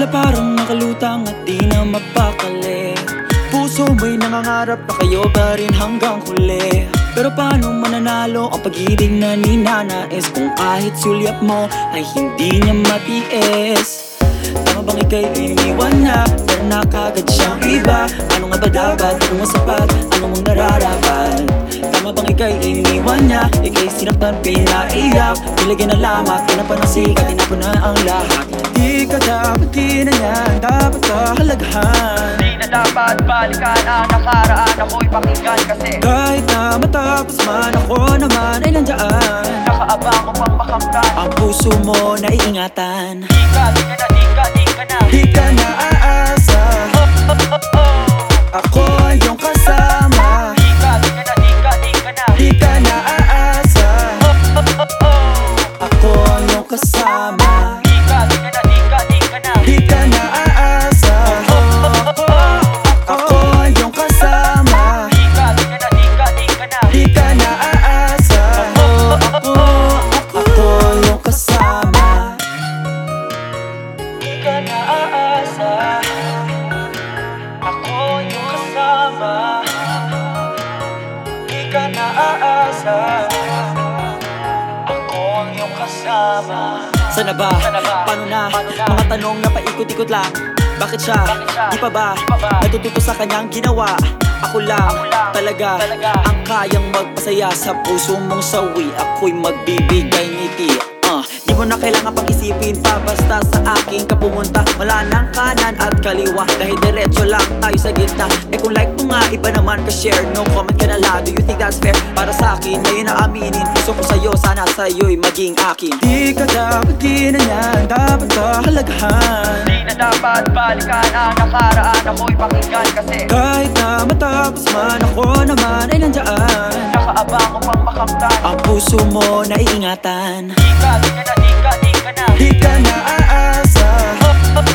Tila parang nakalutang at di na mapakali. Puso mo'y nangangarap na kayo pa rin hanggang huli. Pero paano mananalo ang pag-ibig na ninanais kung kahit sulyap mo ay hindi niya matiis? Tama bang ika'y iniwan niya pero na kagad siyang iba? Ano nga ba dapat? Ano nga sapat? Ano mong nararapat? Tama bang ika'y iniwan niya? Ika'y sinaktan, pinaiyak, nilagyan na lamat, tinapan ng sikat, tinapon na ang lahat. Di ka dapat, di na yan dapat kahalagahan. Di na dapat balikan ang nakaraan, ako'y pakinggan kasi Kahit na matapos man, ako naman ay nandiyan. nakaabang upang makamtan. Ang puso mo na iingatan. Di ka na, di ka na Di ka na aasa, ako ang iyong kasama. Di ka na, Di ka na aasa, ako ang iyong kasama. Di ka na, Di ka na aasa, ako ang iyong kasama. Di ka na Di ka na aasa, ako ang iyong kasama. Di ka na aasa, ako yung kasama. Di ka na aasa, ako ang iyong kasama. Sana ba? Paano na? Mga tanong na paikot-ikot lang. Bakit siya? Di pa ba? Natututo sa kanyang ginawa. Ako lang talaga ang kayang magpasaya sa puso mong sawi. Ako'y magbibigay ngiti. Di mo na kailangan pang isipin pa, basta sa aking kapumunta. Wala nang kanan at kaliwa, dahil diretso lang tayo sa gitna. Eh kung like mo nga, iba naman ka-share. No comment ka na lang, do you think that's fair? Para sa akin, ngayon na aminin, puso ko sa'yo, sana sa'yo'y maging akin. Di ka dapat, di na yan dapat kahalagahan. Di na dapat balikan ang nakaraan, ako'y pakinggan kasi Kahit na matapos man, ako naman ay nandiyan. nakaabang upang makamtan. Ang puso mo na iingatan. Di ka na, Di ka na aasa,